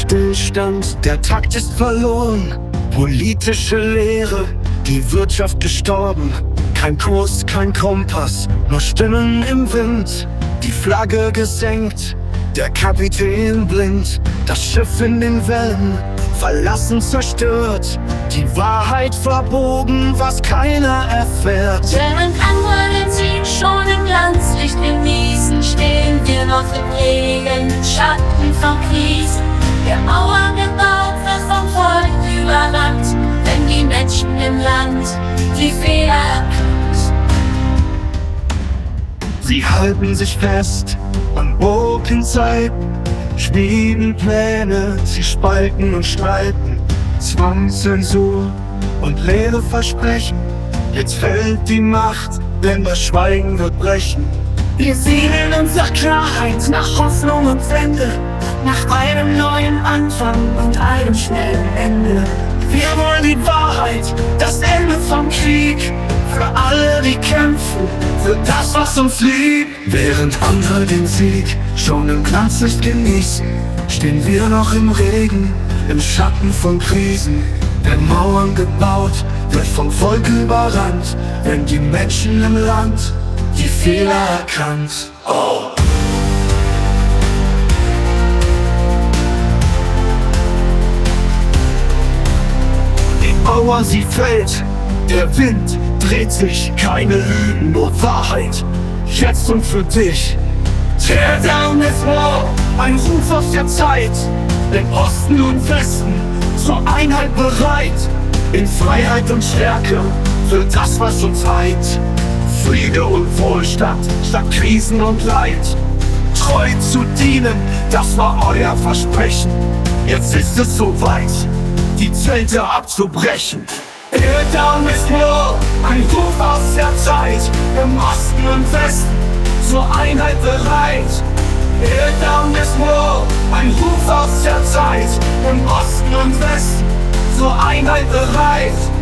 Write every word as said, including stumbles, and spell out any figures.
Stillstand, der Takt ist verloren. Politische Leere, die Wirtschaft gestorben. Kein Kurs, kein Kompass, nur Stimmen im Wind. Die Flagge gesenkt, der Kapitän blind. Das Schiff in den Wellen, verlassen zerstört. Die Wahrheit verbogen, was keiner erfährt. Während andere den Sieg schon im Glanzlicht genießen, stehen wir noch im Regen, im Schatten von Krisen. Der Mauern gebaut wird vom Volk überrannt, wenn die Menschen im Land die Fehler erkannt. Sie halten sich fest an Zeiten, schmieden Pläne, sie spalten und streiten. Zwang, Zensur und leere Versprechen. Jetzt fällt die Macht, denn das Schweigen wird brechen. Wir sehnen uns nach Klarheit, nach Hoffnung und Wende, nach einem neuen Anfang und einem schnellen Ende. Wir wollen die Wahrheit, das Ende vom Krieg, für alle, die kämpfen, für das, was uns liebt. Während andere den Sieg schon im Glanzlicht genießen, stehen wir noch im Regen, im Schatten von Krisen. Denn Mauern gebaut, wird vom Volk überrannt, wenn die Menschen im Land die Fehler erkannt. Oh. Die Mauer, sie fällt, der Wind dreht sich, keine Lügen, nur Wahrheit, jetzt und für dich. Tear down this wall, ein Ruf aus der Zeit, im Osten und Westen zur Einheit bereit, in Freiheit und Stärke für das, was uns eint. Friede und Wohlstand statt Krisen und Leid. Treu zu dienen, das war euer Versprechen. Jetzt ist es soweit, die Zelte abzubrechen. Tear down this wall, ein Ruf aus der Zeit, im Osten und Westen zur Einheit bereit. Tear down this wall, ein Ruf aus der Zeit, im Osten und Westen zur Einheit bereit.